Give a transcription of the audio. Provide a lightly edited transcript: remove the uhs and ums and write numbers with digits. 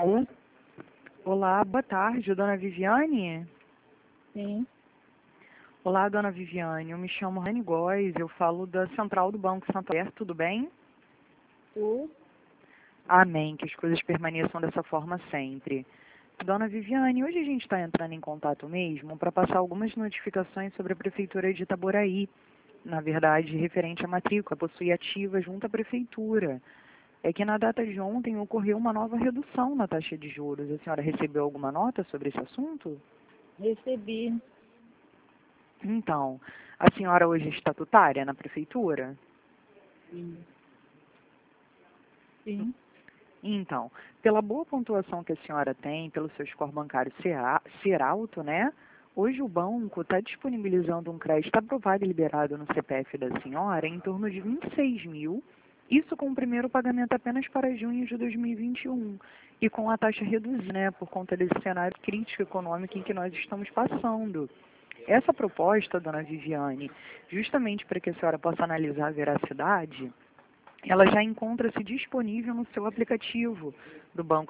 Alô? Olá, boa tarde, dona Viviane. Sim. Olá, dona Viviane, eu me chamo Rani Góes, eu falo da Central do Banco Santander, tudo bem? Tu? Amém, que as coisas permaneçam dessa forma sempre. Dona Viviane, hoje a gente está entrando em contato mesmo para passar algumas notificações sobre a Prefeitura de Itaboraí, na verdade, referente à matrícula, possui ativa junto à Prefeitura. É que na data de ontem ocorreu uma nova redução na taxa de juros. A senhora recebeu alguma nota sobre esse assunto? Recebi. Então, a senhora hoje é estatutária na prefeitura? Sim. Sim. Então, pela boa pontuação que a senhora tem, pelo seu score bancário ser alto, né? Hoje o banco está disponibilizando um crédito aprovado e liberado no CPF da senhora em torno de 26 mil, isso com o primeiro pagamento apenas para junho de 2021 e com a taxa reduzida, né, por conta desse cenário crítico econômico em que nós estamos passando. Essa proposta, dona Viviane, justamente para que a senhora possa analisar a veracidade, ela já encontra-se disponível no seu aplicativo do Banco